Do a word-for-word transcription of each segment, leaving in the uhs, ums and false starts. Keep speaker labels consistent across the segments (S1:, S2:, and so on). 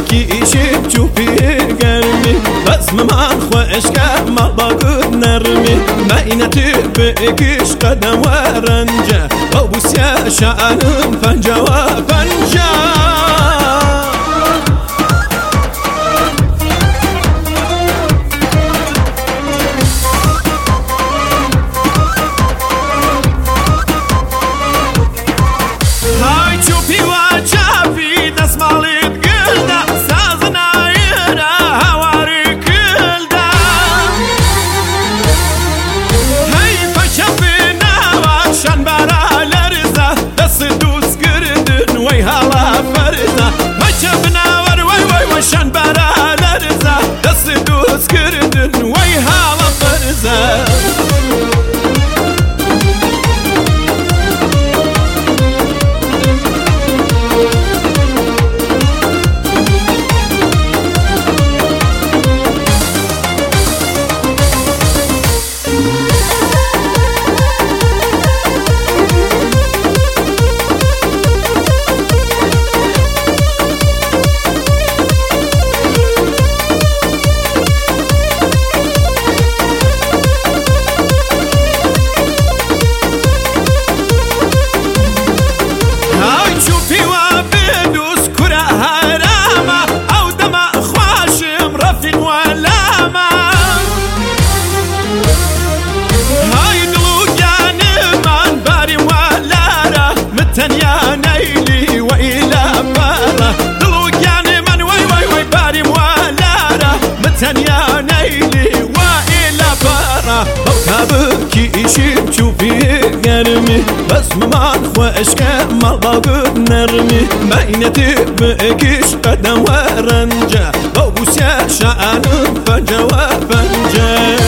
S1: کیشیم چوبی گرمی بس من خوش که ما باقود نرمی مینتی بکش قدم و رنجه و بوسیا شعنم پنجه و پنجه شن برا لرزه دست دوست کردن وی حالا فرزه يا نيلي وإلى بره دلوك يعني من وي وي وي باري موالاره متن يا نيلي وإلى بره وكابك يشيب شوفي قرمي بس ممان خوش كمال باقود نرمي بينتي بكش قدم ورنجة وبوسيا شعن فنجة وفنجة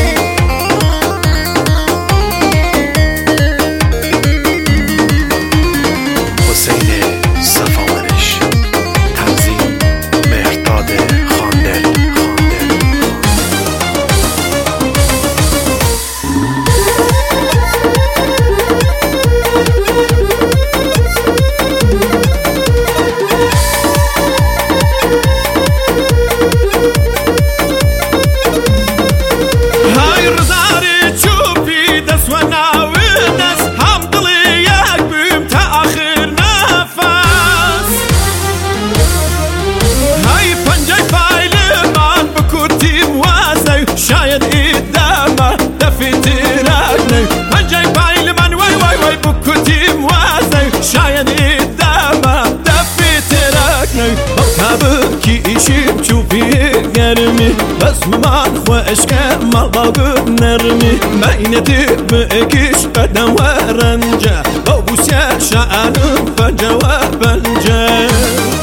S1: شاید ایدامه دفت راکنه پنجای پایل من وای وای وای بکتیم وازه شاید ایدامه دفت راکنه وکابکی ایشیم چوبی گرمی بس من خوش که مال باقود نرمی بینتی بکش قدم و رنجه و بوسیا شعنم پنجه و پنجه